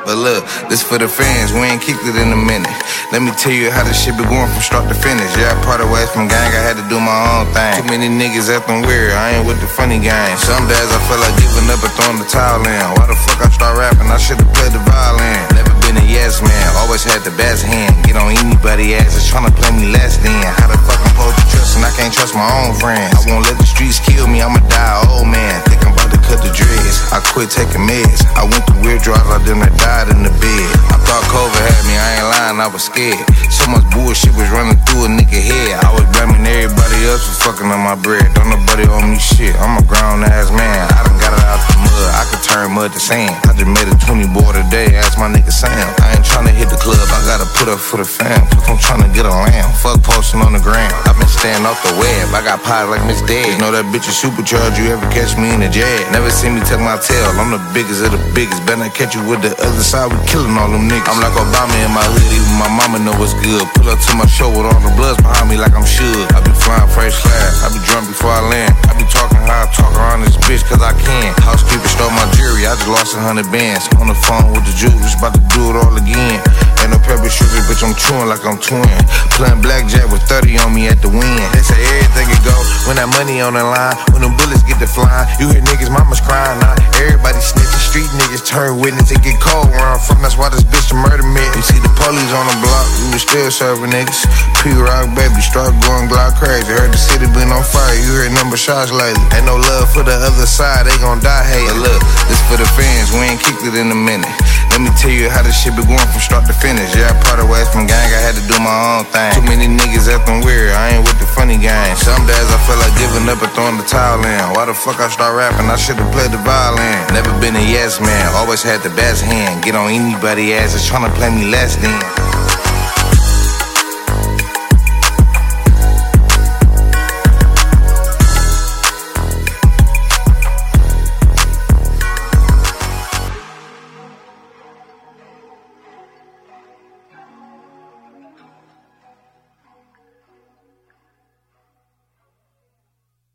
But look, this for the fans, we ain't kicked it in a minute. Let me tell you how this shit been going from start to finish. Yeah, I parted ways from gang, I had to do my own thing. Too many niggas acting weird, I ain't with the funny game. Some days I feel like giving up and throwing the towel in. Why the fuck I start rapping? I should've played the violin. Never been a yes man, always had the best hand. Get on anybody's ass, just tryna play me less than. How the fuck I'm supposed to trust and I can't trust my own friends? I won't let the streets kill me, I'ma die an old man. Think I'm about to cut the dreads, I quit taking meds. I went through weird drugs, I done died in the bed. I thought COVID had me, I ain't lying, I was scared. So much bullshit was running through a nigga head. I was blaming everybody else for fucking on my bread. Don't nobody owe me shit, I'm a grown ass man. I done got it out the mud, I could turn mud to sand. I just made a 20 boy today, ask my nigga Sam. I ain't tryna hit the club, I gotta put up for the fam. I'm tryna get a lamb, fuck posting on the gram. I been staying off the web, I got pies like Miss Dead. You know that bitch is supercharged, you ever catch me in the jet? Never see me tuck my tail, I'm the biggest of the biggest. Better not catch you with the other side, we killing all them niggas. I'm like Obama in my hood, even my mama know what's good. Pull up to my show with all the bloods behind me like I'm should. I be flying first class, I be drunk before I land. I be talking how I talk around this bitch cause I can. Housekeeper stole my jewelry, I just lost 100 bands. On the phone with the jewelers, about to do it all again. Ain't no pepper sugar, bitch, I'm chewing like I'm twin. Playing blackjack with 30 on me at the win. They say everything can go when that money on the line. When them bullets get to flying, you hear niggas, mama's crying now. Everybody snitching, street niggas turn witness. It get cold where I'm from, that's why this bitch a murder me. You see the police on the block, we was still serving niggas. P-Rock baby, start going Glock crazy. Heard the city been on fire, you heard number shots lately. Ain't no love for the other side, they gon' die hating. But look, this for the fans, we ain't kicked it in a minute. Let me tell you how this shit been going from start to finish. Yeah, I parted ways from gang, I had to do my own thing. Too many niggas acting weird, I ain't with the funny game. Some days I feel like giving up and throwing the towel in. Why the fuck I start rapping? I should've played the violin. Never been a yes man, always had the best hand. Get on anybody's ass, just tryna play me less than.